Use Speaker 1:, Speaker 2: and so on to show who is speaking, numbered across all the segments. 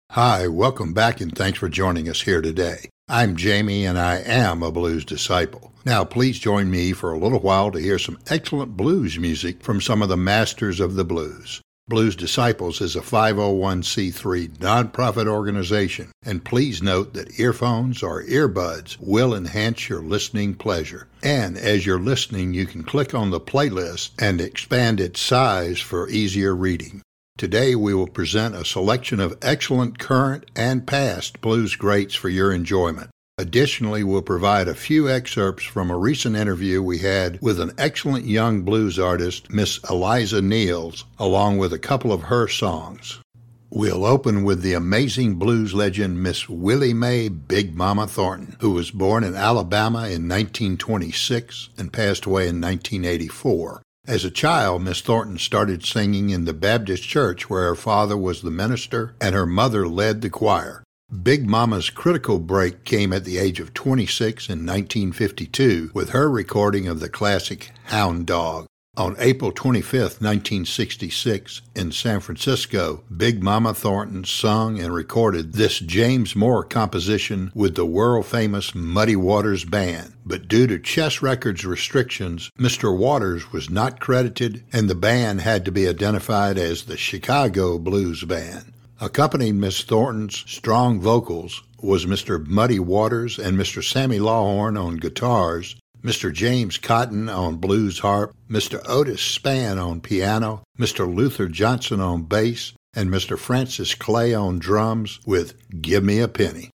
Speaker 1: Hi, welcome back and thanks for joining us here today. I'm Jamie and I am a blues disciple. Now please join me for a little while to hear some excellent blues music from some of the masters of the blues. Blues Disciples is a 501c3 nonprofit organization, and please note that earphones or earbuds will enhance your listening pleasure. And as you're listening, you can click on the playlist and expand its size for easier reading. Today we will present a selection of excellent current and past blues greats for your enjoyment. Additionally, we'll provide a few excerpts from a recent interview we had with an excellent young blues artist, Miss Eliza Niels, along with a couple of her songs. We'll open with the amazing blues legend Miss Willie Mae Big Mama Thornton, who was born in Alabama in 1926 and passed away in 1984. As a child, Miss Thornton started singing in the Baptist church where her father was the minister and her mother led the choir. Big Mama's critical break came at the age of 26 in 1952 with her recording of the classic Hound Dog. On April 25, 1966, in San Francisco, Big Mama Thornton sung and recorded this James Moore composition with the world-famous Muddy Waters Band. But due to Chess Records restrictions, Mr. Waters was not credited and the band had to be identified as the Chicago Blues Band. Accompanying Miss Thornton's strong vocals was Mr. Muddy Waters and Mr. Sammy Lawhorn on guitars, Mr. James Cotton on blues harp, Mr. Otis Spann on piano, Mr. Luther Johnson on bass, and Mr. Francis Clay on drums with Give Me a Penny.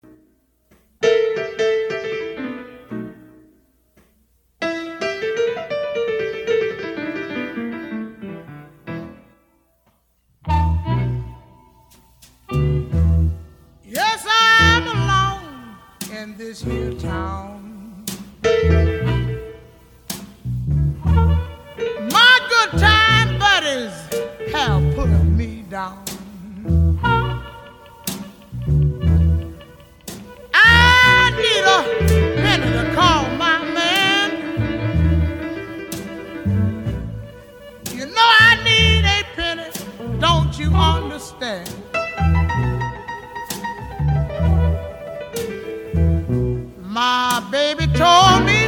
Speaker 2: Yes, I'm alone in this here town. My good time buddies have put me down. I need a penny to call my man. You know I need a penny, don't you understand? My baby told me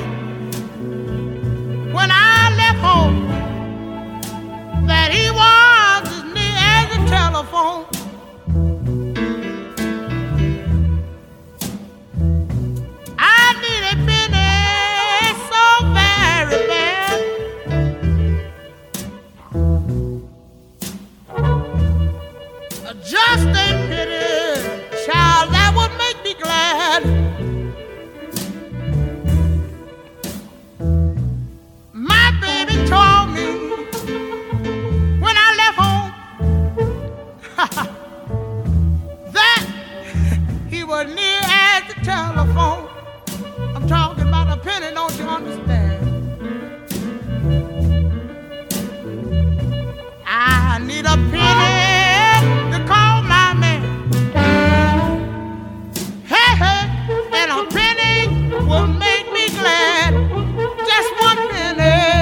Speaker 2: when I left home that he was as near as a telephone. I need a penny so very bad. Just a pity, child, that would make me glad. Near as the telephone. I'm talking about a penny, don't you understand? I need a penny to call my man. Hey, hey, and a penny will make me glad. Just one penny.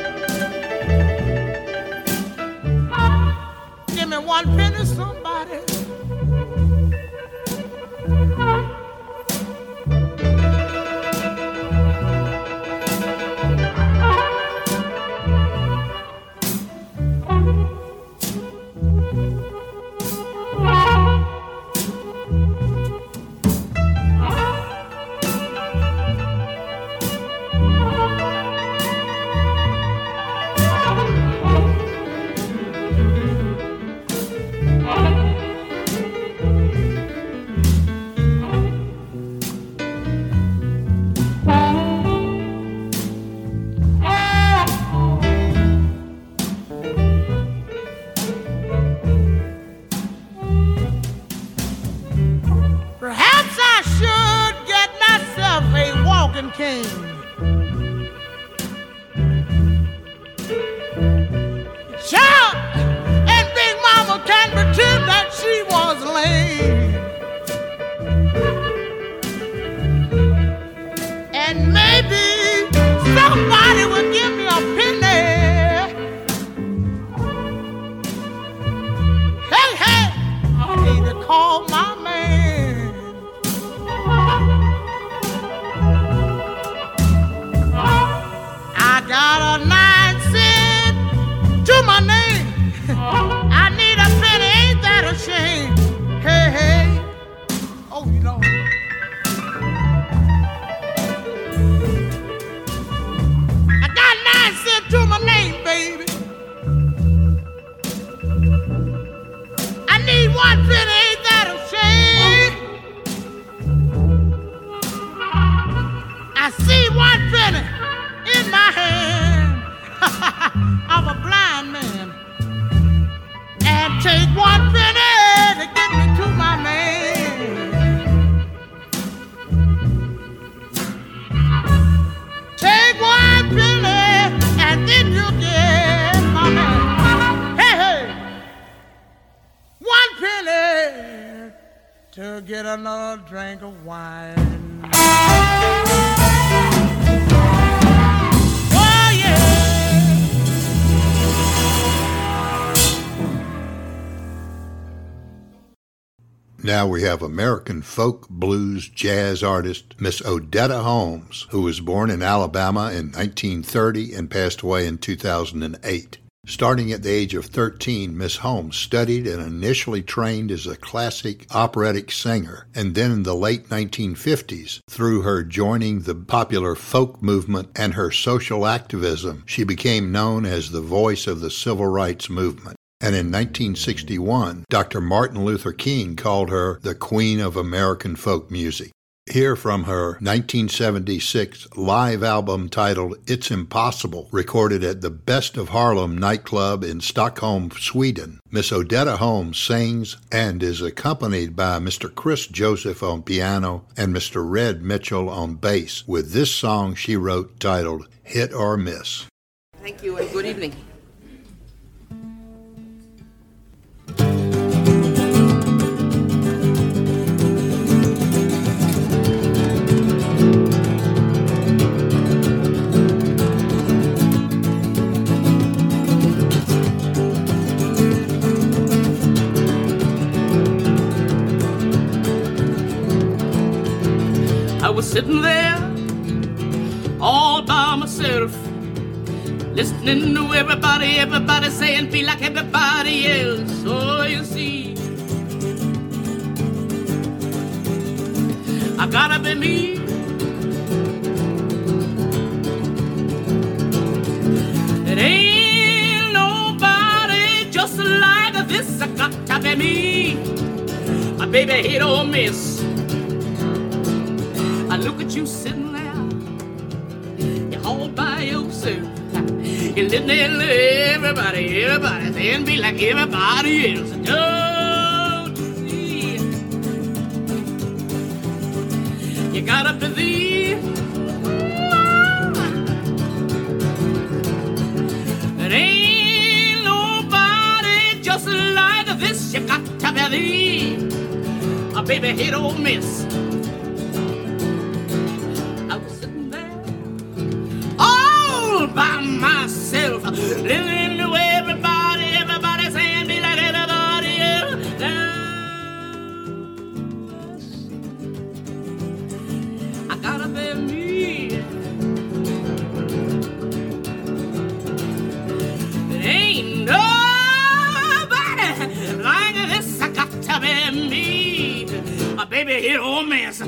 Speaker 2: One penny, somebody. another drink of wine. Oh, yeah.
Speaker 1: Now we have American folk blues jazz artist Miss Odetta Holmes, who was born in Alabama in 1930 and passed away in 2008. Starting at the age of 13, Miss Holmes studied and initially trained as a classic operatic singer, and then in the late 1950s, through her joining the popular folk movement and her social activism, she became known as the voice of the civil rights movement. And in 1961, Dr. Martin Luther King called her the Queen of American folk music. Hear from her 1976 live album titled It's Impossible, recorded at the Best of Harlem nightclub in Stockholm, Sweden. Miss Odetta Holmes sings and is accompanied by Mr. Chris Joseph on piano and Mr. Red Mitchell on bass with this song she wrote titled Hit or Miss.
Speaker 3: Thank you and good evening.
Speaker 4: I was sitting there all by myself, listening to everybody saying, be like everybody else. Oh, you see, I gotta be me. It ain't nobody just like this. I gotta be me. My baby hit or miss. I look at you sitting there, you're all by yourself. You're listening to everybody saying, be like everybody else. Don't you see? You gotta believe. It ain't nobody just like this. You got to believe. A baby hit or miss. By myself, listening to everybody saying, be like everybody else. I gotta be me. It ain't nobody like this. I got to be me. My baby hit or miss.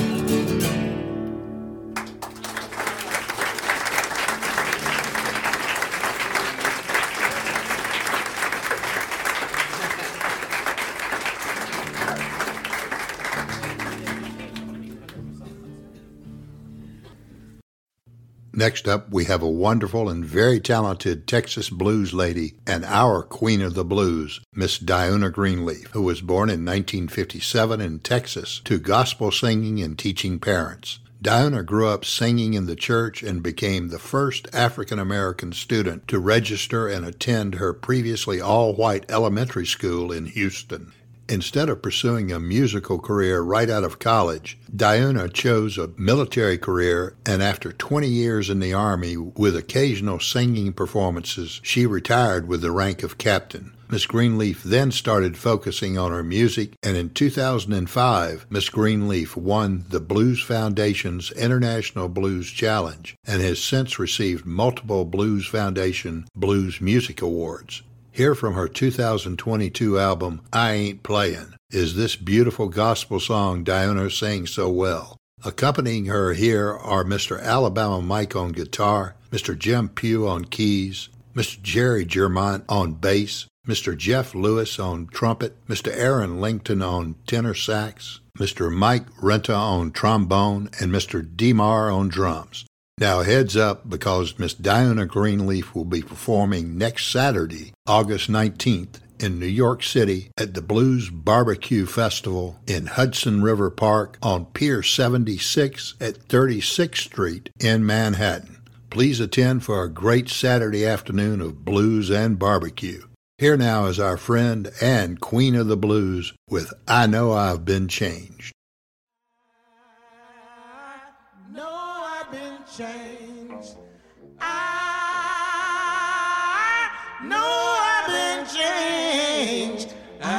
Speaker 1: Next up, we have a wonderful and very talented Texas blues lady and our queen of the blues, Miss Diona Greenleaf, who was born in 1957 in Texas to gospel singing and teaching parents. Diona grew up singing in the church and became the first African-American student to register and attend her previously all-white elementary school in Houston. Instead of pursuing a musical career right out of college, Diona chose a military career, and after 20 years in the Army with occasional singing performances, she retired with the rank of captain. Miss Greenleaf then started focusing on her music, and in 2005, Miss Greenleaf won the Blues Foundation's International Blues Challenge and has since received multiple Blues Foundation Blues Music Awards. Here from her 2022 album, I Ain't Playin', is this beautiful gospel song Diona sings so well. Accompanying her here are Mr. Alabama Mike on guitar, Mr. Jim Pugh on keys, Mr. Jerry Germont on bass, Mr. Jeff Lewis on trumpet, Mr. Aaron Langton on tenor sax, Mr. Mike Renta on trombone, and Mr. Demar on drums. Now heads up, because Miss Diona Greenleaf will be performing next Saturday, August 19th, in New York City at the Blues Barbecue Festival in Hudson River Park on Pier 76 at 36th Street in Manhattan. Please attend for a great Saturday afternoon of blues and barbecue. Here now is our friend and queen of the blues with I Know I've Been Changed.
Speaker 2: I know I've been changed. I know I've been changed.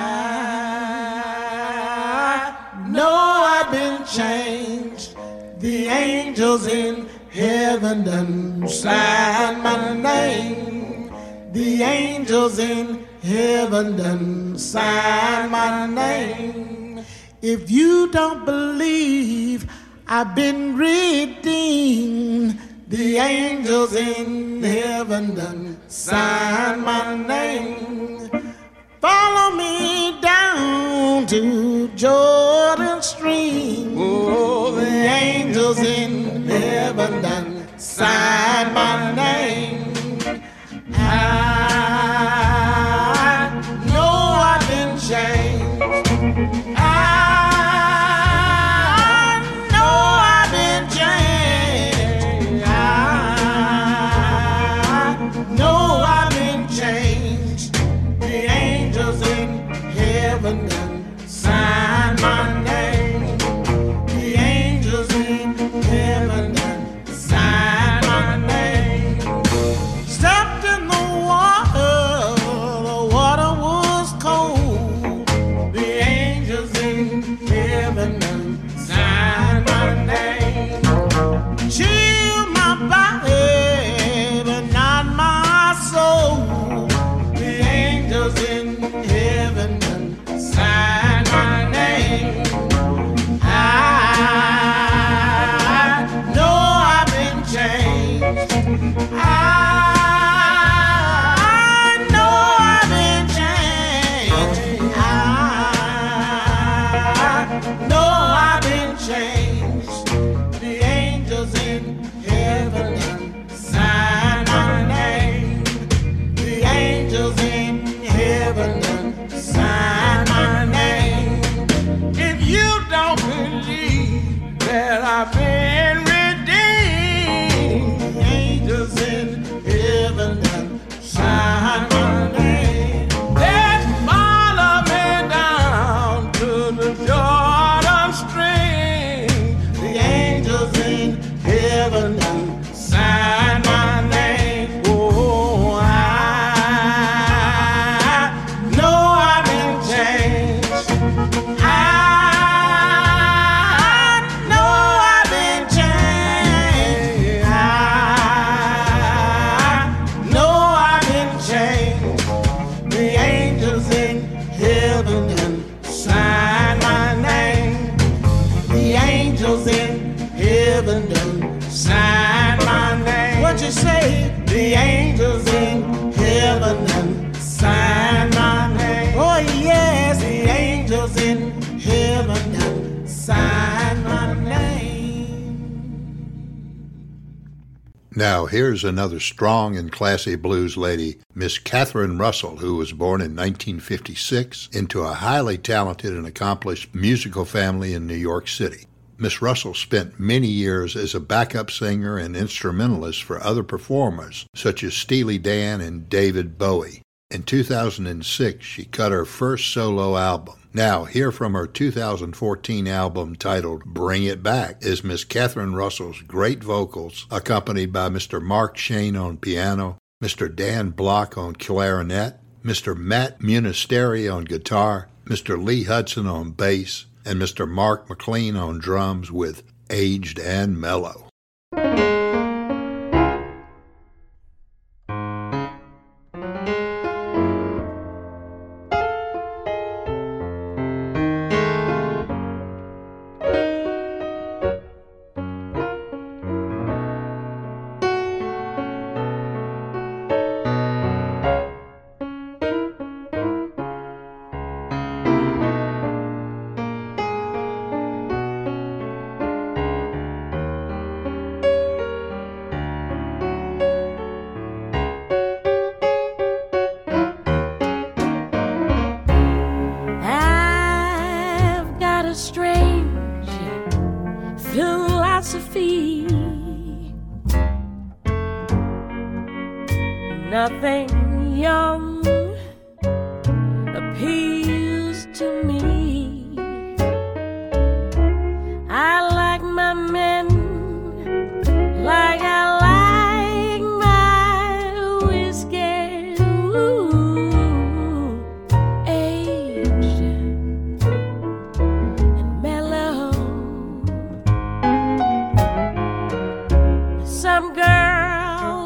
Speaker 2: I know I've been changed. The angels in heaven done signed my name. The angels in heaven done signed my name. If you don't believe I've been redeemed, the angels in heaven done signed my name. Follow me down to Jordan Stream. Oh, the angels in heaven done signed my name. I know I've been changed. I know I've been changed. I know I've been changed. The angels in heaven done signed my name. The angels in heaven done signed my name. Stepped in the water was cold. The angels in heaven done signed my name. Chill my body, but not my soul. The angels in heaven done signed my name. I know I've been changed. I know I've been changed. I know I've been changed. The angels in heaven done signed my name. The angels in heaven done signed my name. If you don't believe that I've been redeemed, the angels in heaven done signed my name. Let's follow me down to the Jordan Stream. The angels in heaven done signed my name. Oh, I know I've been changed. I know I've been changed. I know I've been changed. The angels in heaven done signed my name. The angels in heaven done signed my name. What you say? The angels in heaven done signed my name. Oh yes, the angels in heaven done signed my name.
Speaker 1: Now, here's another strong and classy blues lady, Miss Catherine Russell, who was born in 1956 into a highly talented and accomplished musical family in New York City. Miss Russell spent many years as a backup singer and instrumentalist for other performers, such as Steely Dan and David Bowie. In 2006, she cut her first solo album. Now, here from her 2014 album titled Bring It Back is Miss Catherine Russell's great vocals, accompanied by Mr. Mark Shane on piano, Mr. Dan Block on clarinet, Mr. Matt Munisteri on guitar, Mr. Lee Hudson on bass, and Mr. Mark McLean on drums with Aged and Mellow.
Speaker 5: philosophy. Nothing young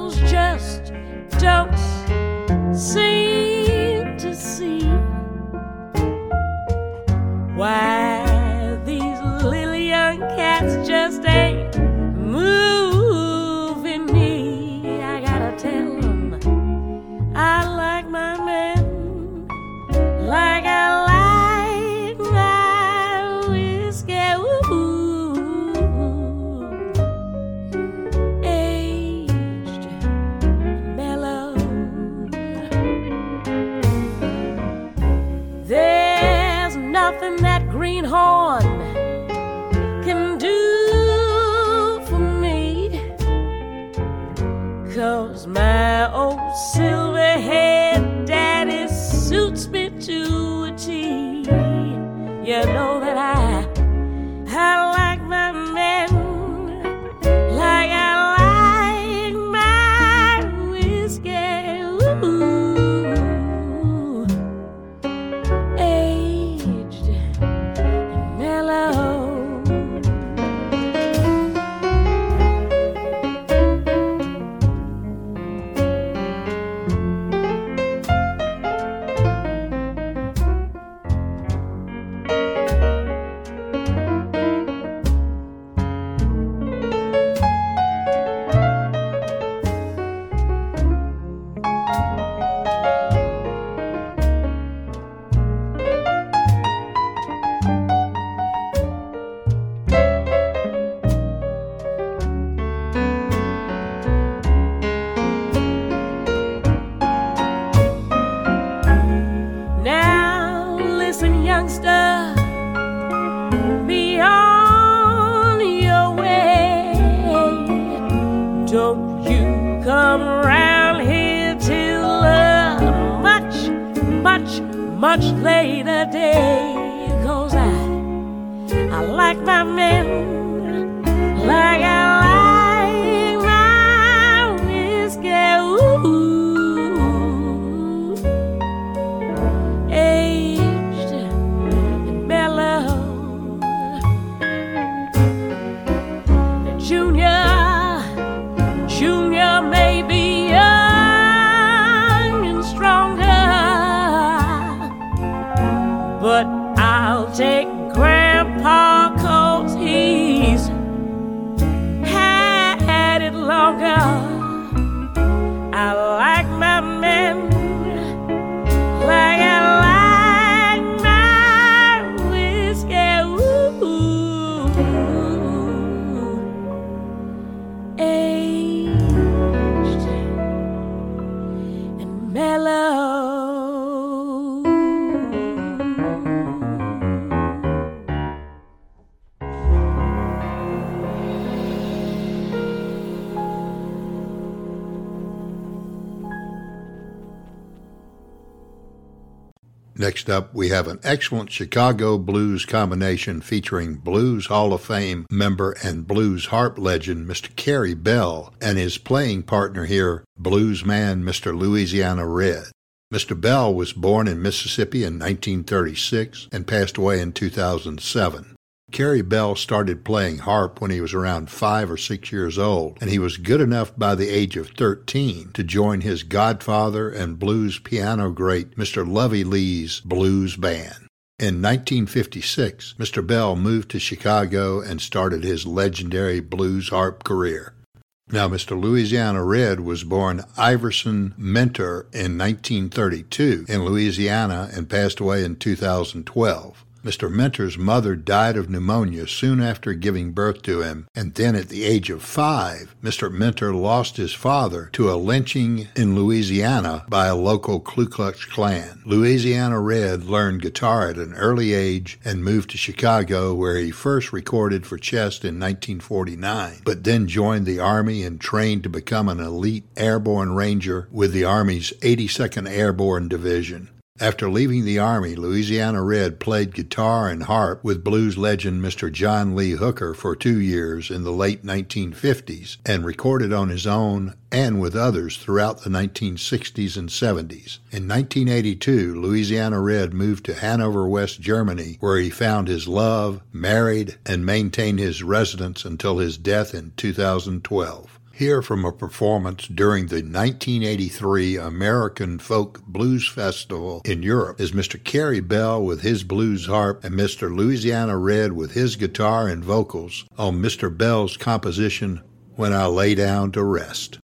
Speaker 5: Folks just don't seem to see why these little young cats just ain't moving me. I gotta tell them I like my man like I like my whiskey. Ooh, aged, mellow. There's nothing that greenhorn can do for me, 'cause my old silver-haired daddy suits me to a T. You know that I like my men like I like my whiskey. Ooh, aged and mellow. Now listen, youngster, be on your way. Don't you come around here till a much later day, 'cause I like my men like I like my whiskey. Ooh, aged and mellow. Junior may be young and stronger, but I'll take Grandpa 'cause he's had it longer. I like my men like I like my whiskey. Ooh, aged and mellow.
Speaker 1: Next up, we have an excellent Chicago blues combination featuring Blues Hall of Fame member and blues harp legend Mr. Carey Bell and his playing partner here, blues man Mr. Louisiana Red. Mr. Bell was born in Mississippi in 1936 and passed away in 2007. Carey Bell started playing harp when he was around 5 or 6 years old, and he was good enough by the age of 13 to join his godfather and blues piano great Mr. Lovey Lee's blues band. In 1956, Mr. Bell moved to Chicago and started his legendary blues harp career. Now, Mr. Louisiana Red was born Iverson Mentor in 1932 in Louisiana and passed away in 2012. Mr. Mentor's mother died of pneumonia soon after giving birth to him, and then at the age of 5, Mr. Mentor lost his father to a lynching in Louisiana by a local Ku Klux Klan. Louisiana Red learned guitar at an early age and moved to Chicago, where he first recorded for Chest in 1949, but then joined the Army and trained to become an elite airborne ranger with the Army's 82nd Airborne Division. After leaving the Army, Louisiana Red played guitar and harp with blues legend Mr. John Lee Hooker for 2 years in the late 1950s and recorded on his own and with others throughout the 1960s and 70s. In 1982, Louisiana Red moved to Hanover, West Germany, where he found his love, married, and maintained his residence until his death in 2012. Hear from a performance during the 1983 American Folk Blues Festival in Europe is Mr. Kerry Bell with his blues harp and Mr. Louisiana Red with his guitar and vocals on Mr. Bell's composition, When I Lay Down to Rest.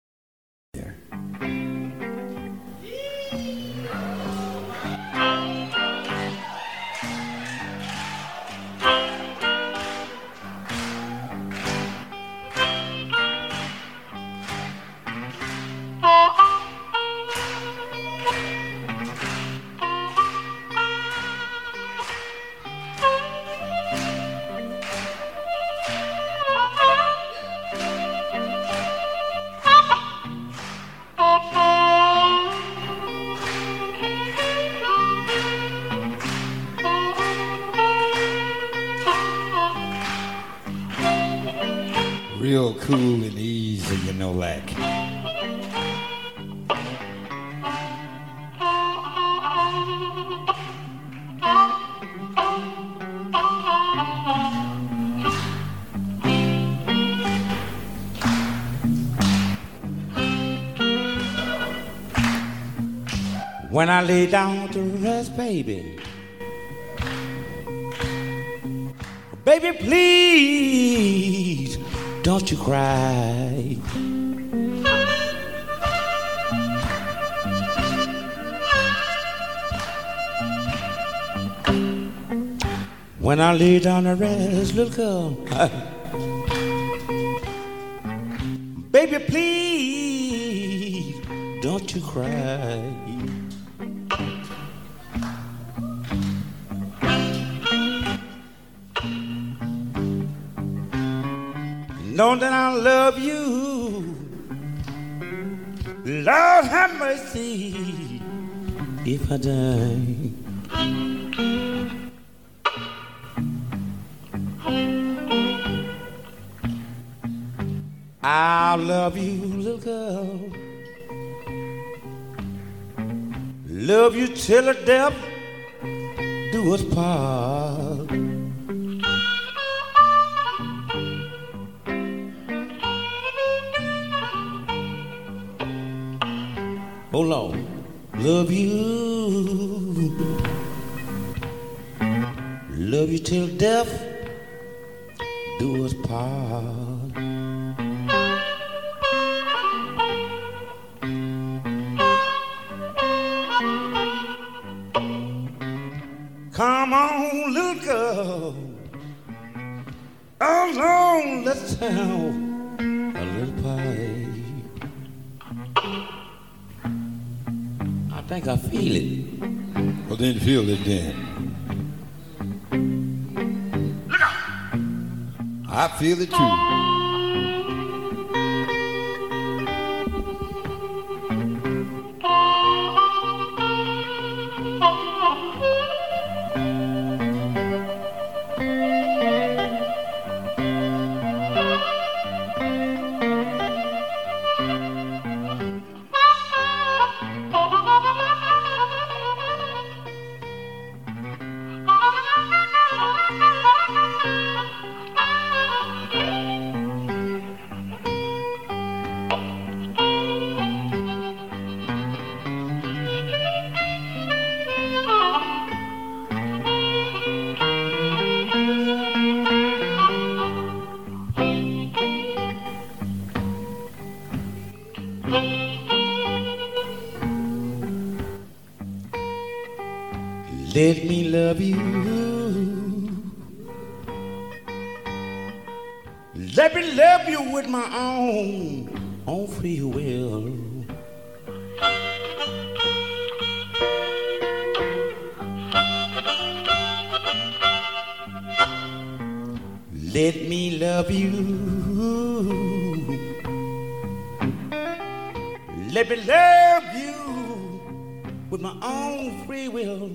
Speaker 6: Real cool and easy, you know, like. When I lay down to rest, baby, baby, please don't you cry. When I lay down to rest, little girl, baby, please don't you cry. Know that I love you, Lord have mercy if I die. I'll love you, little girl, love you till the death do us part. Oh Lord, love you till death do us part. Come on, little girl, along, let's have a little party. I think I feel it. Well, then feel it then. Look out! I feel it too. Let me love you. Let me love you with my own free will. Let me love you. Let me love you with my own free will.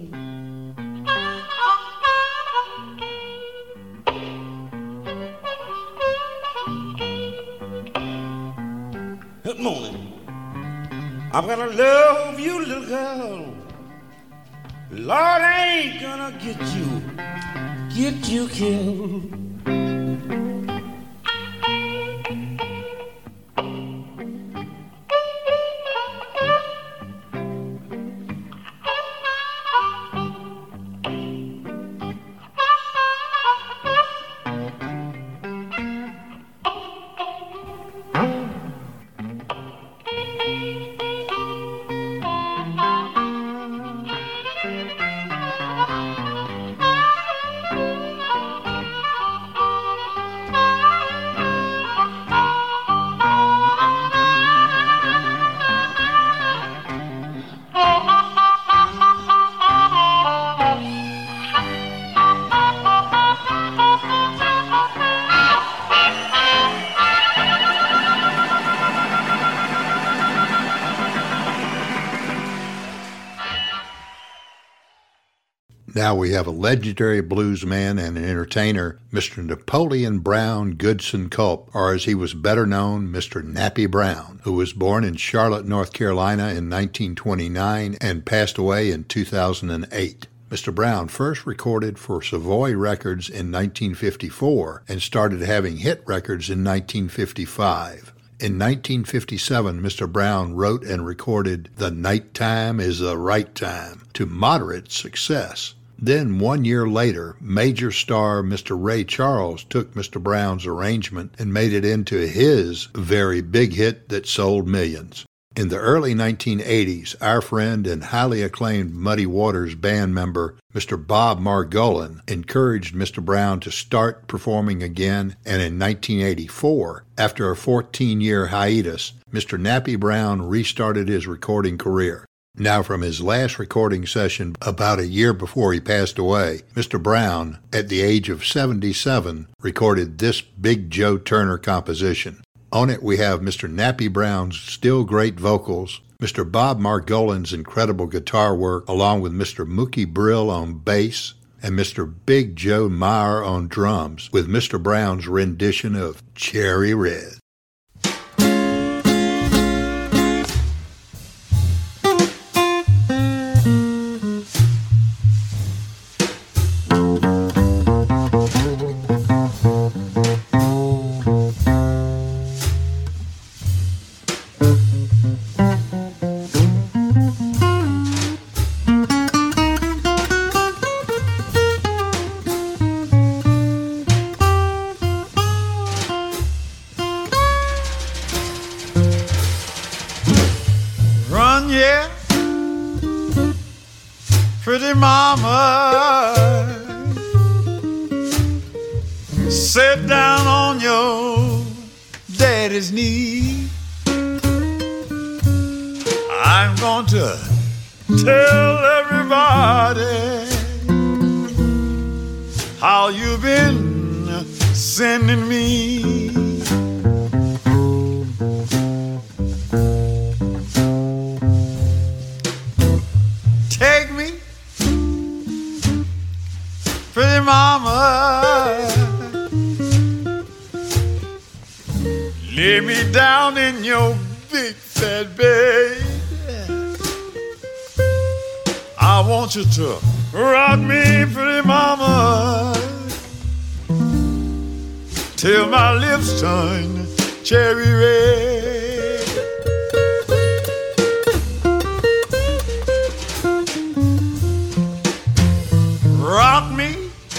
Speaker 6: Good morning. I'm gonna love you, little girl. Lord, I ain't gonna get you killed.
Speaker 1: Now we have a legendary blues man and an entertainer, Mr. Napoleon Brown Goodson Culp, or as he was better known, Mr. Nappy Brown, who was born in Charlotte, North Carolina in 1929 and passed away in 2008. Mr. Brown first recorded for Savoy Records in 1954 and started having hit records in 1955. In 1957, Mr. Brown wrote and recorded The Nighttime is the Right Time to moderate success. Then 1 year later, major star Mr. Ray Charles took Mr. Brown's arrangement and made it into his very big hit that sold millions. In the early 1980s, our friend and highly acclaimed Muddy Waters band member, Mr. Bob Margolin, encouraged Mr. Brown to start performing again, and in 1984, after a 14-year hiatus, Mr. Nappy Brown restarted his recording career. Now, from his last recording session about a year before he passed away, Mr. Brown, at the age of 77, recorded this Big Joe Turner composition. On it, we have Mr. Nappy Brown's still great vocals, Mr. Bob Margolin's incredible guitar work, along with Mr. Mookie Brill on bass, and Mr. Big Joe Meyer on drums, with Mr. Brown's rendition of Cherry Red.
Speaker 7: Pretty mama, sit down on your daddy's knee. I'm going to tell everybody how you've been sending me. Take me, pretty mama, lay me down in your big fat bed. I want you to rock me, pretty mama, till my lips turn cherry red. Rock me,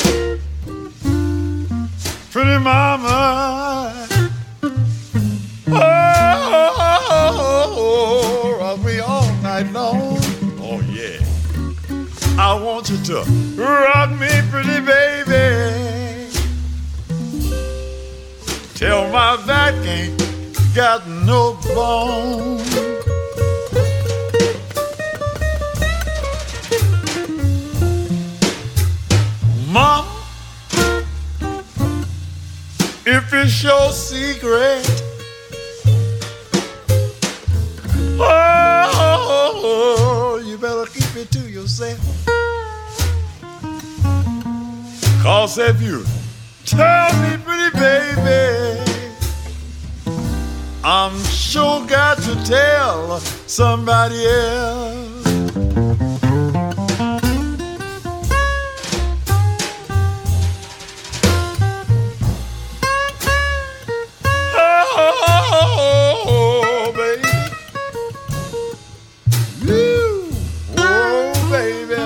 Speaker 7: pretty mama, oh, rock me all night long. Oh yeah, I want you to rock me, pretty baby, till my back ain't got no bone. Mom, if it's your secret, oh, you better keep it to yourself. 'Cause if you tell me, pretty baby, I'm sure got to tell somebody else. Oh, baby. Woo. Oh, baby.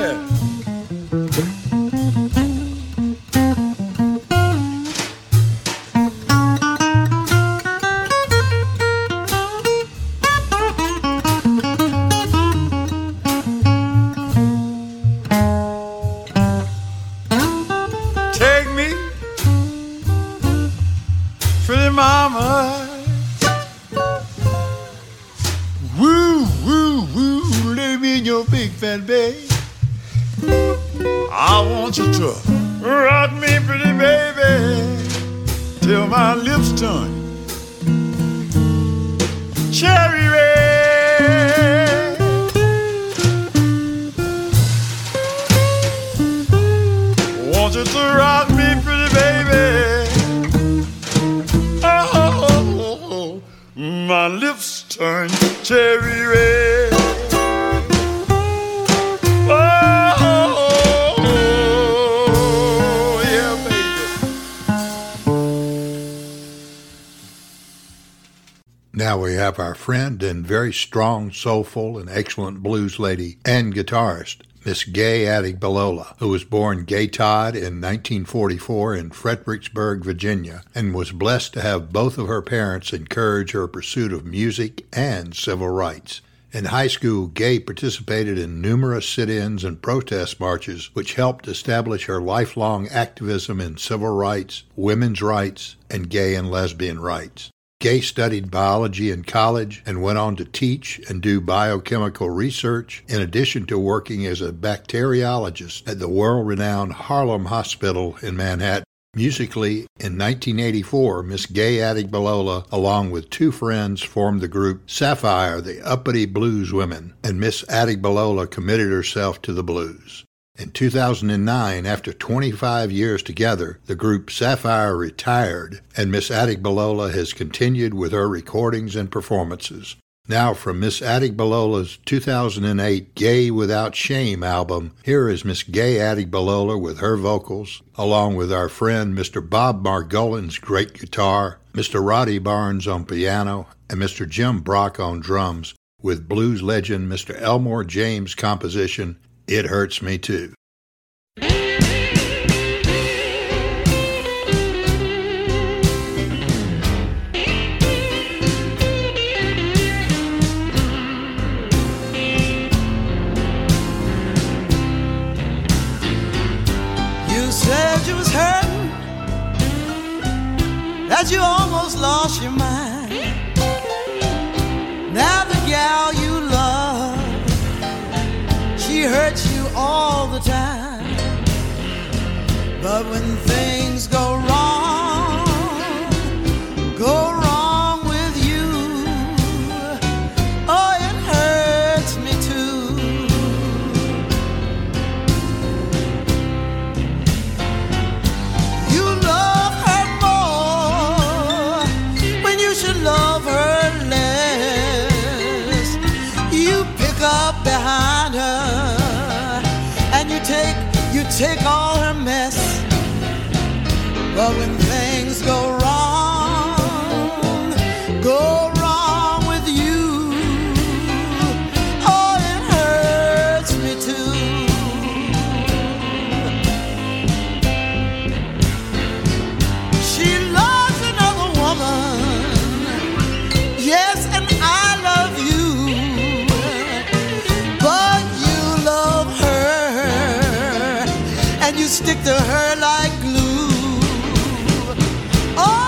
Speaker 7: in your big fat bed. I want you to rock me, pretty baby, till my lips turn cherry red. Want you to rock me, pretty baby. Oh, my lips turn cherry red.
Speaker 1: Now we have our friend and very strong, soulful, and excellent blues lady and guitarist, Miss Gay Addigbalolo, who was born Gay Todd in 1944 in Fredericksburg, Virginia, and was blessed to have both of her parents encourage her pursuit of music and civil rights. In high school, Gay participated in numerous sit-ins and protest marches, which helped establish her lifelong activism in civil rights, women's rights, and gay and lesbian rights. Gay studied biology in college and went on to teach and do biochemical research, in addition to working as a bacteriologist at the world-renowned Harlem Hospital in Manhattan. Musically, in 1984, Miss Gay Addigbalolo, along with two friends, formed the group Sapphire, the Uppity Blues Women, and Miss Addigbalolo committed herself to the blues. In 2009, after 25 years together, the group Sapphire retired, and Miss Addigbalolo has continued with her recordings and performances. Now, from Miss Addigbalolo's 2008 Gay Without Shame album, here is Miss Gay Addigbalolo with her vocals, along with our friend Mr. Bob Margolin's great guitar, Mr. Roddy Barnes on piano, and Mr. Jim Brock on drums, with blues legend Mr. Elmore James' composition, It Hurts Me Too.
Speaker 2: You said you was hurting, that you almost lost your mind. Now the gal you love, she hurts you all the time. But when things go wrong with you, oh, it hurts me too. You love her more when you should love her less. You pick up behind her and you take all her mess. But when things go wrong with you, oh, it hurts me too. She loves another woman, yes, and I love you, but you love her and you stick to her like glue. Oh,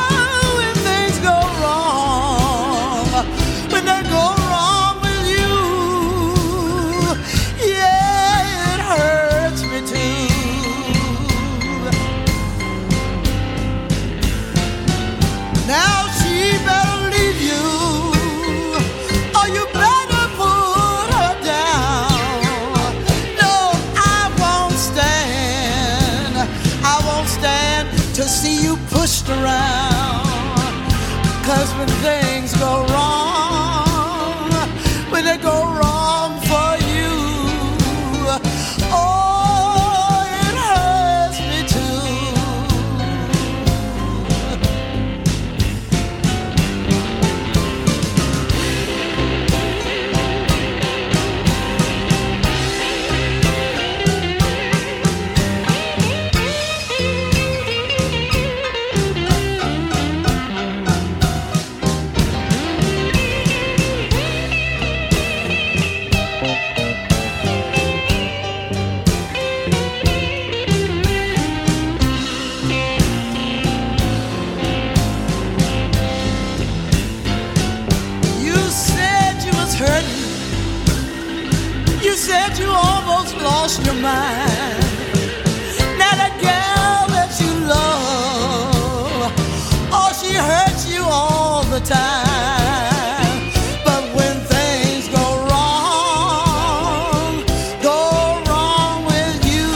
Speaker 2: said you almost lost your mind. Now that girl that you love, oh, she hurts you all the time. But when things go wrong with you,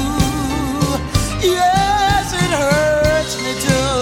Speaker 2: yes, it hurts me too.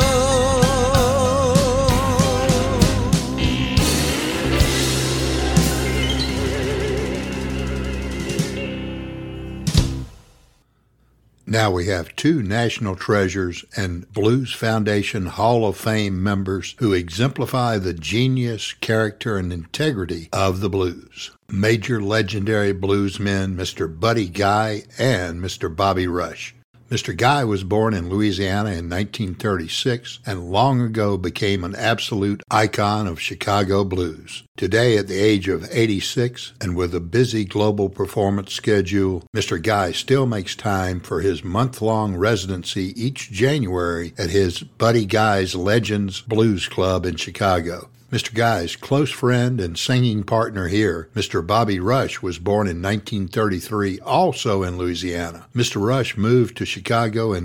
Speaker 1: Now we have two national treasures and Blues Foundation Hall of Fame members who exemplify the genius, character, and integrity of the blues. Major legendary bluesmen Mr. Buddy Guy and Mr. Bobby Rush. Mr. Guy was born in Louisiana in 1936 and long ago became an absolute icon of Chicago blues. Today, at the age of 86 and with a busy global performance schedule, Mr. Guy still makes time for his month-long residency each January at his Buddy Guy's Legends Blues Club in Chicago. Mr. Guy's close friend and singing partner here, Mr. Bobby Rush, was born in 1933, also in Louisiana. Mr. Rush moved to Chicago in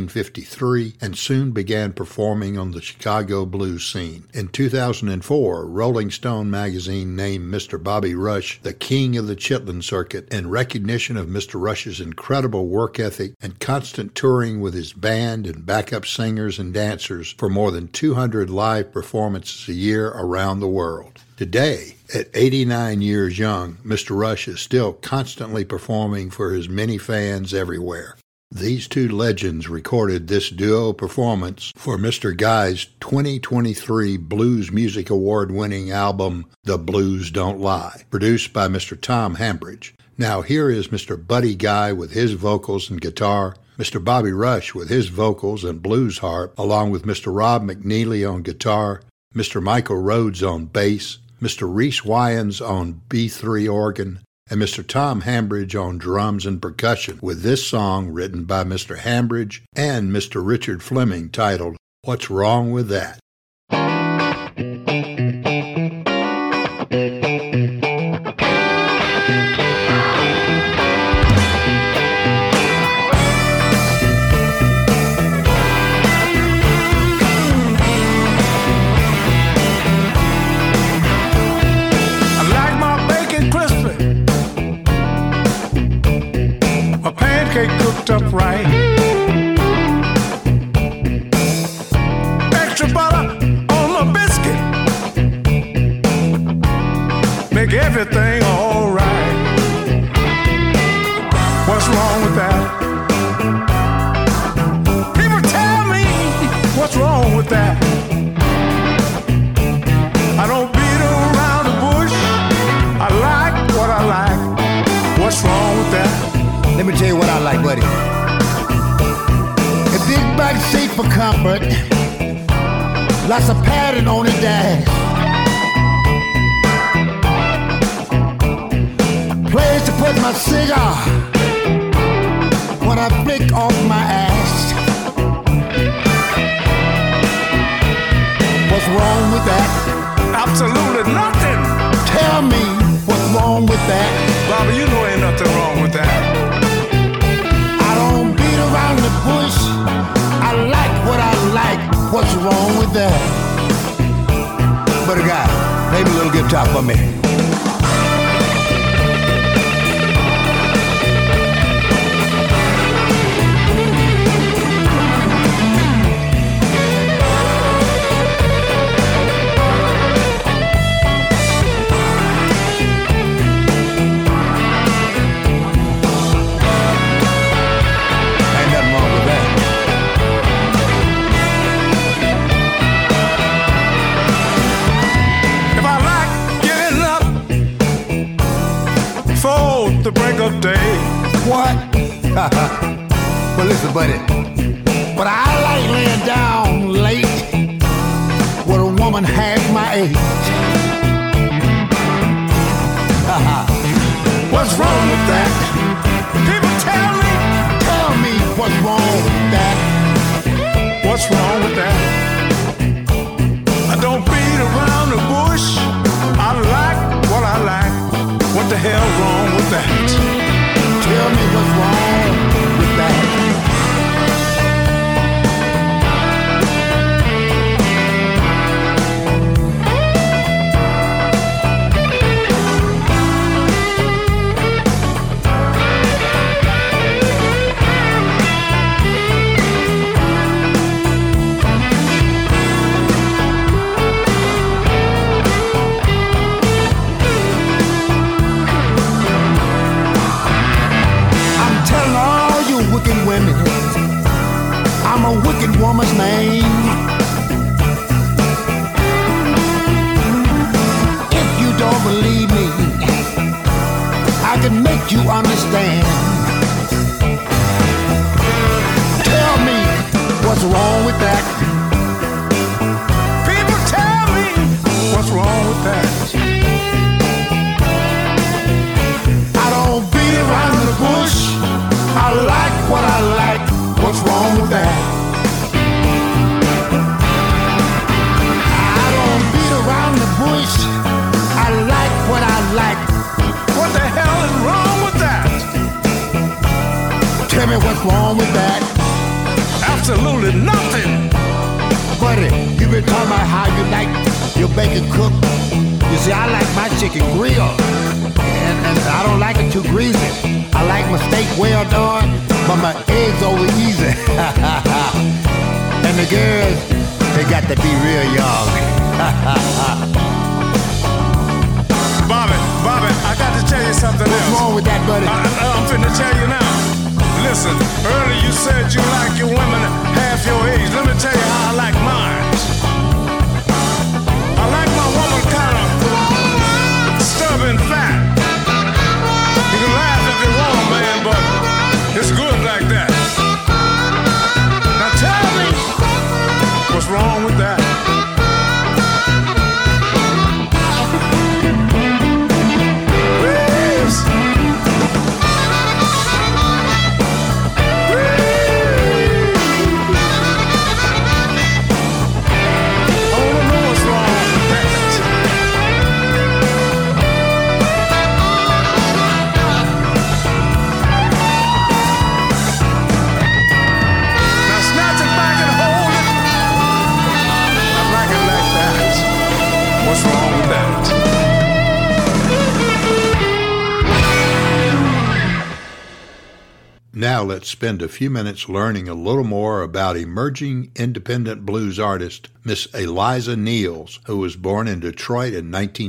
Speaker 1: 1953 and soon began performing on the Chicago blues scene. In 2004, Rolling Stone magazine named Mr. Bobby Rush the king of the Chitlin circuit in recognition of Mr. Rush's incredible work ethic and constant touring with his band and backup singers and dancers for more than 200 live performances a year around the world. Today, at 89 years young, Mr. Rush is still constantly performing for his many fans everywhere. These two legends recorded this duo performance for Mr. Guy's 2023 Blues Music Award-winning album, The Blues Don't Lie, produced by Mr. Tom Hambridge. Now here is Mr. Buddy Guy with his vocals and guitar, Mr. Bobby Rush with his vocals and blues harp, along with Mr. Rob McNeely on guitar, Mr. Michael Rhodes on bass, Mr. Reese Wyans on B3 organ, and Mr. Tom Hambridge on drums and percussion, with this song written by Mr. Hambridge and Mr. Richard Fleming titled, What's Wrong With That?
Speaker 7: Cooked up right, extra butter on the biscuit, make everything all right. What's wrong with that? People tell me, what's wrong with that? I don't beat around the bush, I like what I like. What's wrong with that?
Speaker 8: Let me tell you what I like, buddy. A big back seat for comfort, lots of padding on the dash, place to put my cigar when I flick off my ass. What's wrong with that?
Speaker 7: Absolutely nothing.
Speaker 8: Tell me what's wrong with that.
Speaker 7: Bobby, you know ain't nothing wrong with that.
Speaker 8: Around the bush, I like what I like. What's wrong with that? But a guy, maybe a little guitar for me.
Speaker 7: The break of day.
Speaker 8: What? Well, listen, buddy. But I like laying down late with a woman half my age. What's wrong with that?
Speaker 7: People tell
Speaker 8: me what's wrong with that?
Speaker 7: What's wrong with that? I don't beat around the bush. I like what I like. What the hell wrong with with that?
Speaker 8: Tell me what's wrong with that. Wicked women, I'm a wicked woman's name. If you don't believe me, I can make you understand. Tell me what's wrong with that. People, tell me what's wrong with that. I don't beat around the bush. I like what I like. What's wrong with that? I don't beat around the bush. I like what I like.
Speaker 7: What the hell is wrong with that?
Speaker 8: Tell me what's wrong with that.
Speaker 7: Absolutely nothing.
Speaker 8: Buddy, you been talking about how you like your bacon cooked. You see, I like my chicken grilled. And I don't like it too greasy. I like my steak well done, but my eggs over easy. And the girls, they got to be real young.
Speaker 7: Bobby, I got to tell you something else.
Speaker 8: What's wrong with that, buddy?
Speaker 7: I'm finna tell you now. Listen, earlier you said you like your women half your age. Let me tell you how I like mine. I like my woman kind of stubborn fat. You can laugh if you want, man, but it's good like that. Now tell me what's wrong with that. Please. I wanna know what's wrong with that. What's wrong with that?
Speaker 1: Now let's spend a few minutes learning a little more about emerging independent blues artist Miss Eliza Neals, who was born in Detroit in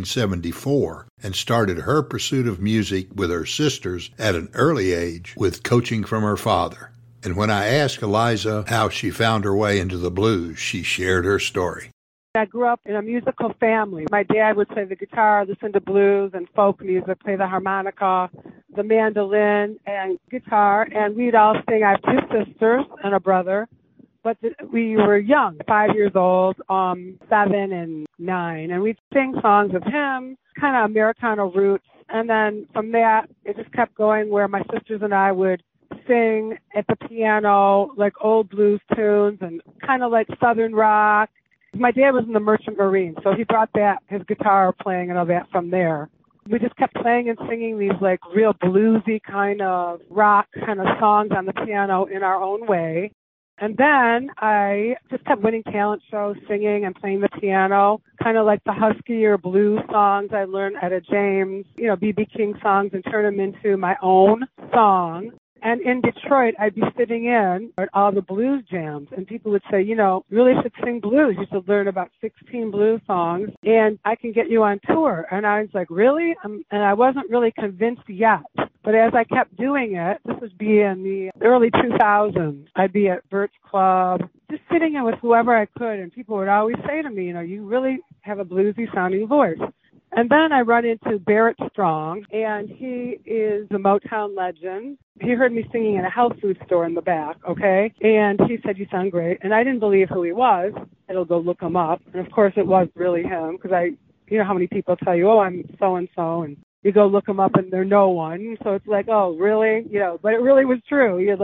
Speaker 1: 1974 and started her pursuit of music with her sisters at an early age with coaching from her father. And when I asked Eliza how she found her way into the blues, she shared her story.
Speaker 9: I grew up in a musical family. My dad would play the guitar, listen to blues and folk music, play the harmonica, the mandolin and guitar, and we'd all sing. I have two sisters and a brother, but we were young, 5 years old, 7 and 9, and we'd sing songs of him, kind of Americana roots, and then from that, it just kept going where my sisters and I would sing at the piano, like old blues tunes and kind of like Southern rock. My dad was in the Merchant Marine, so he brought that, his guitar playing and all that from there. We just kept playing and singing these like real bluesy kind of rock kind of songs on the piano in our own way. And then I just kept winning talent shows, singing and playing the piano, kind of like the huskier blues songs I learned at Etta James, B.B. King songs, and turn them into my own song. And in Detroit, I'd be sitting in at all the blues jams, and people would say, you really should sing blues. You should learn about 16 blues songs, and I can get you on tour. And I was like, really? And I wasn't really convinced yet. But as I kept doing it, this would be in the early 2000s, I'd be at Bert's Club, just sitting in with whoever I could, and people would always say to me, you really have a bluesy-sounding voice. And then I run into Barrett Strong, and he is a Motown legend. He heard me singing in a health food store in the back, okay? And he said, you sound great. And I didn't believe who he was. I'll go look him up. And, of course, it was really him because you know how many people tell you, oh, I'm so-and-so, and you go look him up and they're no one. So it's like, oh, really? But it really was true. You're like,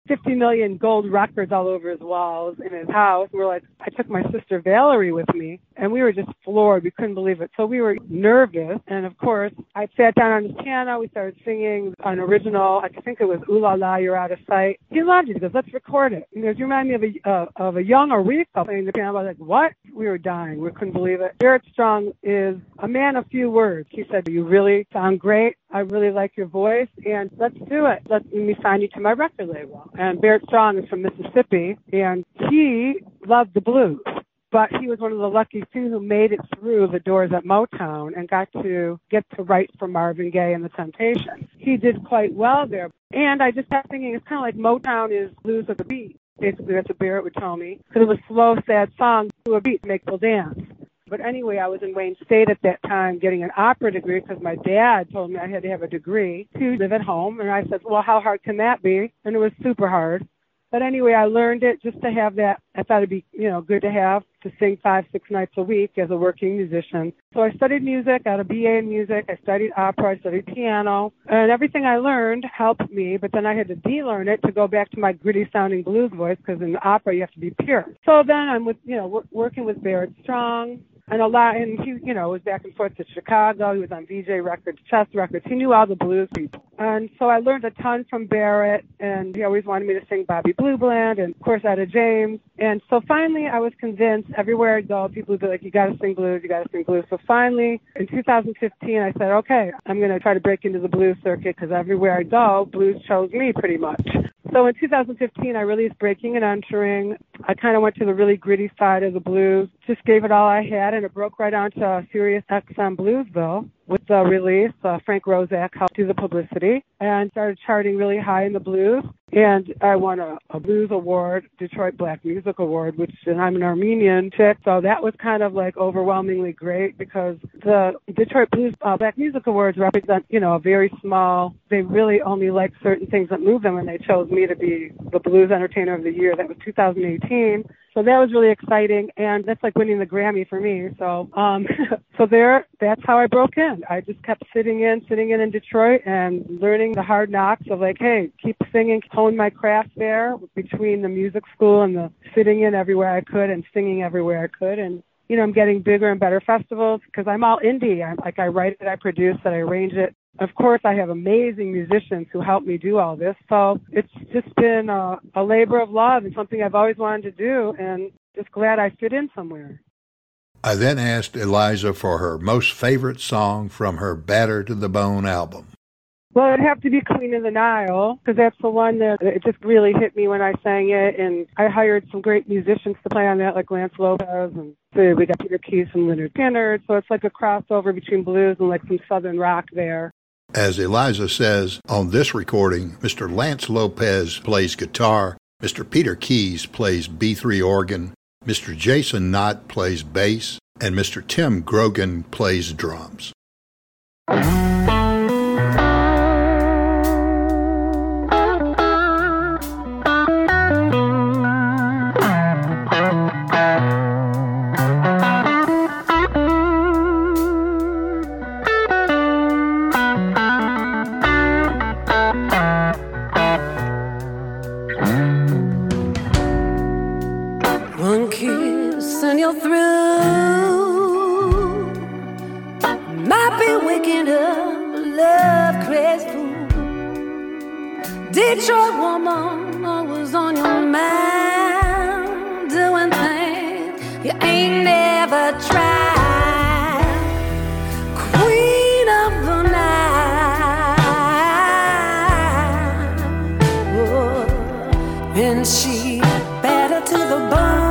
Speaker 9: 50 million gold records all over his walls in his house. We're like, I took my sister Valerie with me, and we were just floored. We couldn't believe it. So we were nervous, and of course, I sat down on his piano. We started singing an original, I think it was Ooh La La, You're Out of Sight. He loved it. He goes, let's record it. He goes, you remind me of a young Aretha playing the piano. I was like, what? We were dying. We couldn't believe it. Barrett Strong is a man of few words. He said, you really sound great. I really like your voice, and let's do it. Let me sign you to my record label. And Barrett Strong is from Mississippi, and he loved the blues. But he was one of the lucky few who made it through the doors at Motown and got to write for Marvin Gaye and the Temptations. He did quite well there. And I just kept thinking, it's kind of like Motown is blues of the beat. Basically, that's what Barrett would tell me. Because it was slow, sad songs to a beat to make people dance. But anyway, I was in Wayne State at that time getting an opera degree because my dad told me I had to have a degree to live at home. And I said, well, how hard can that be? And it was super hard. But anyway, I learned it just to have that. I thought it'd be, good to have to sing 5-6 nights a week as a working musician. So I studied music, got a BA in music. I studied opera, I studied piano, and everything I learned helped me. But then I had to de-learn it to go back to my gritty sounding blues voice because in opera you have to be pure. So then I'm with, working with Barrett Strong. And he, was back and forth to Chicago. He was on VJ Records, Chess Records. He knew all the blues people. And so I learned a ton from Barrett, and he always wanted me to sing Bobby Blue Bland and, of course, Etta James. And so finally I was convinced everywhere I'd go, people would be like, you got to sing blues, you got to sing blues. So finally, in 2015, I said, okay, I'm going to try to break into the blues circuit because everywhere I go, blues chose me pretty much. So in 2015, I released Breaking and Entering. I kind of went to the really gritty side of the blues, just gave it all I had, and it broke right onto Sirius XM Bluesville. With the release, Frank Roszak helped do the publicity and started charting really high in the blues. And I won a blues award, Detroit Black Music Award, and I'm an Armenian chick, so that was kind of like overwhelmingly great because the Detroit Blues Black Music Awards represent, a very small, they really only like certain things that move them, and they chose me to be the Blues Entertainer of the Year. That was 2018. So that was really exciting, and that's like winning the Grammy for me. So, that's how I broke in. I just kept sitting in Detroit and learning the hard knocks of like, hey, keep singing, hone my craft there between the music school and the sitting in everywhere I could and singing everywhere I could. And, I'm getting bigger and better festivals because I'm all indie. I write it, I produce it, I arrange it. Of course, I have amazing musicians who help me do all this. So it's just been a labor of love and something I've always wanted to do, and just glad I fit in somewhere.
Speaker 1: I then asked Eliza for her most favorite song from her Battered to the Bone album.
Speaker 9: Well, it'd have to be Queen of the Nile, because that's the one that it just really hit me when I sang it. And I hired some great musicians to play on that, like Lance Lopez, and so we got Peter Keys and Leonard Skinner. So it's like a crossover between blues and like some southern rock there.
Speaker 1: As Eliza says, on this recording, Mr. Lance Lopez plays guitar, Mr. Peter Keys plays B3 organ, Mr. Jason Knott plays bass, and Mr. Tim Grogan plays drums.
Speaker 10: One kiss and you're through. Might be waking up a love crazy fool. Detroit woman always on your mind, doing things you ain't never tried. Queen of the night, oh, and she better to the bone.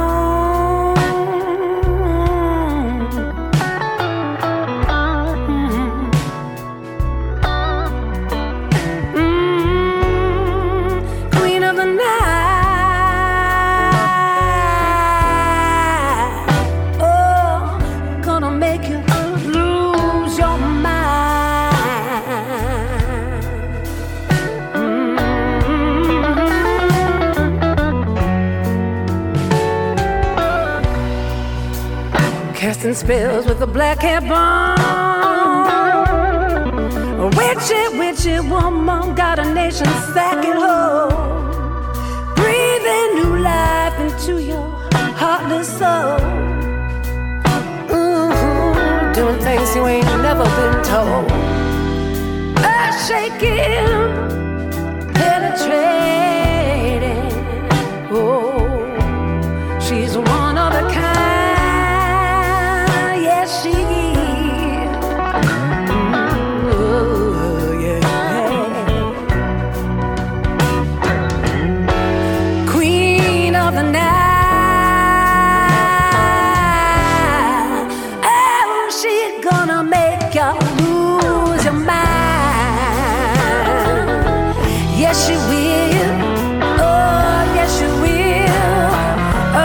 Speaker 10: Casting spells with a black hair bone. A witchy woman got a nation sacking low. to your heartless soul. Doing things you ain't never been told. Shaking, penetrating. Oh, she's one of a kind. Yes, she is. Oh, yeah. Queen of the night. Oh, she's gonna make you lose your mind. Yes, she will. Oh, yes, she will. Oh,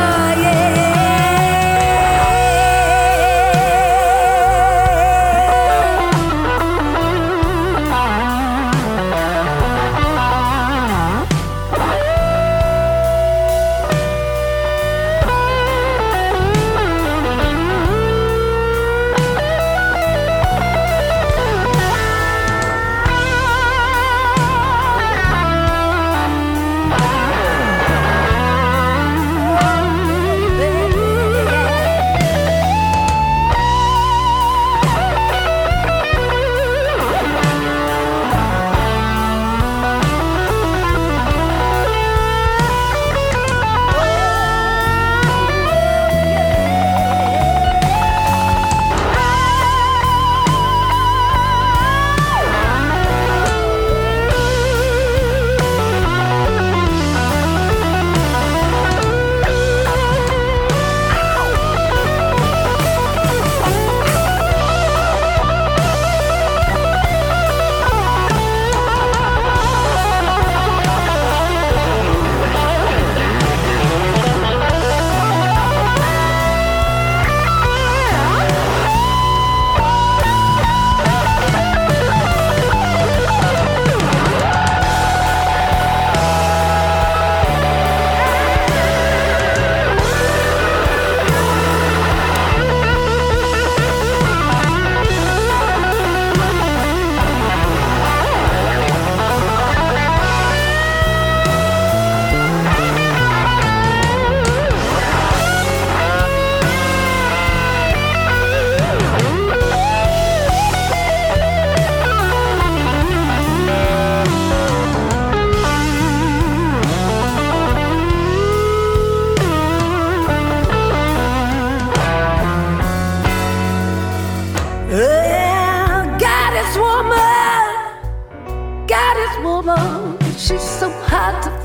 Speaker 10: woman, she's so hard to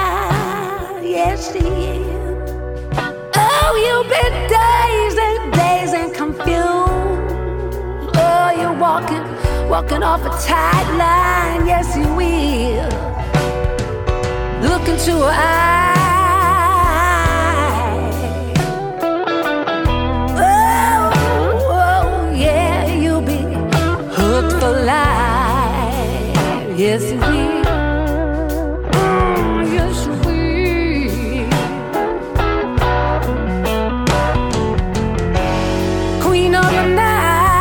Speaker 10: find. Yes, she is. Oh, you've been days and confused. Oh, you're walking off a tight line. Yes, you will. Look into her eyes. Oh, yeah, you'll be hooked for life. Yes, you will. Yes, you will. Queen of the night.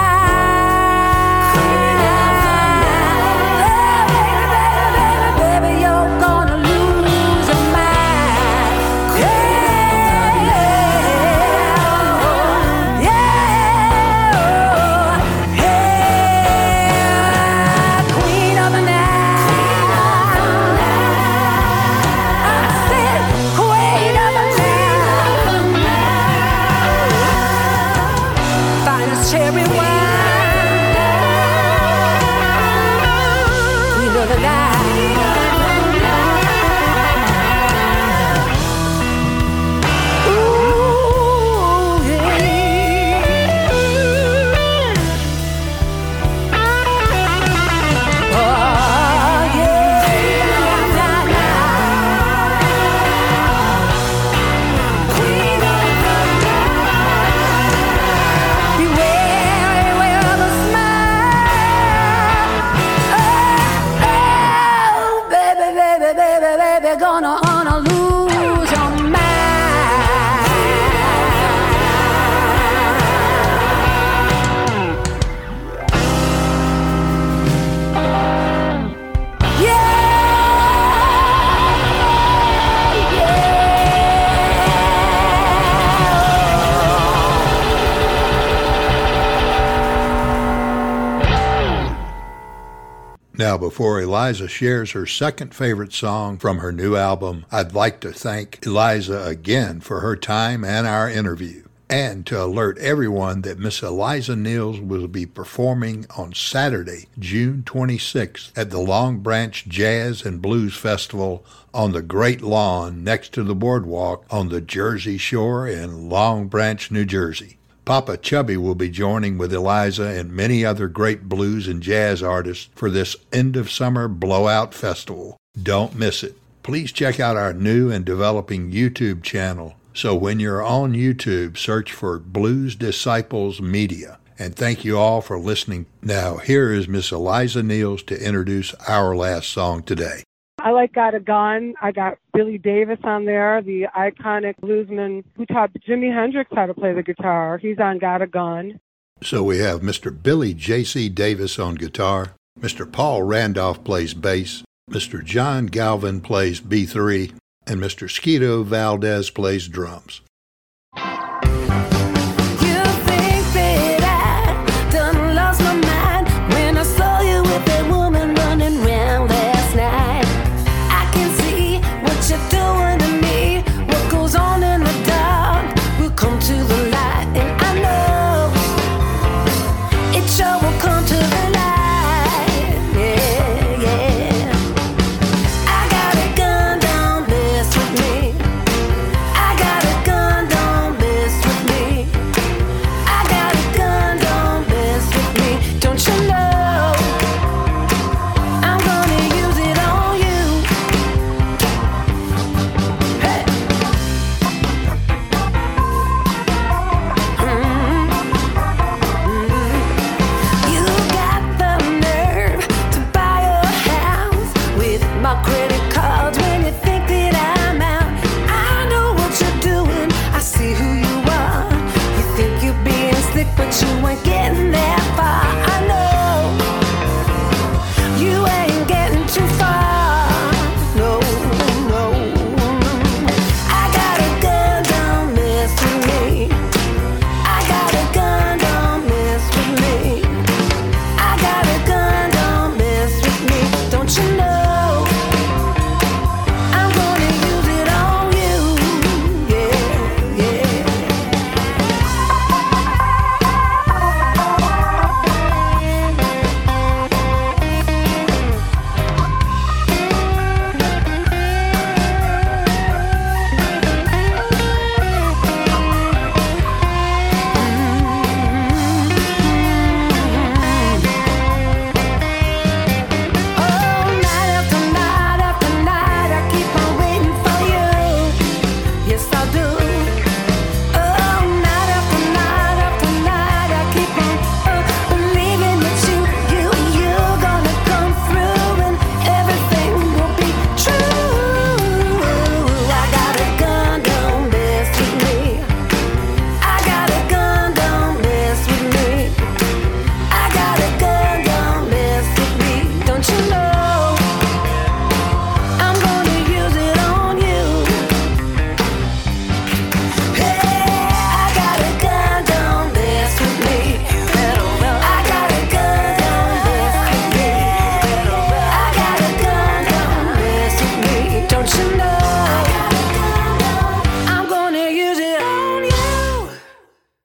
Speaker 10: Cherry wine, queen of the night. Ooh, yeah. Oh, yeah. Queen of the night. Beware.
Speaker 1: Now, before Eliza shares her second favorite song from her new album, I'd like to thank Eliza again for her time and our interview, and to alert everyone that Miss Eliza Niels will be performing on Saturday, June 26th at the Long Branch Jazz and Blues Festival on the Great Lawn next to the boardwalk on the Jersey Shore in Long Branch, New Jersey. Papa Chubby will be joining with Eliza and many other great blues and jazz artists for this end-of-summer blowout festival. Don't miss it. Please check out our new and developing YouTube channel. So when you're on YouTube, search for Blues Disciples Media. And thank you all for listening. Now, here is Miss Eliza Niels to introduce our last song today.
Speaker 9: I like Got a Gun. I got Billy Davis on there, the iconic bluesman who taught Jimi Hendrix how to play the guitar. He's on Got a Gun.
Speaker 1: So we have Mr. Billy J.C. Davis on guitar, Mr. Paul Randolph plays bass, Mr. John Galvin plays B3, and Mr. Skeeto Valdez plays drums.
Speaker 10: My credit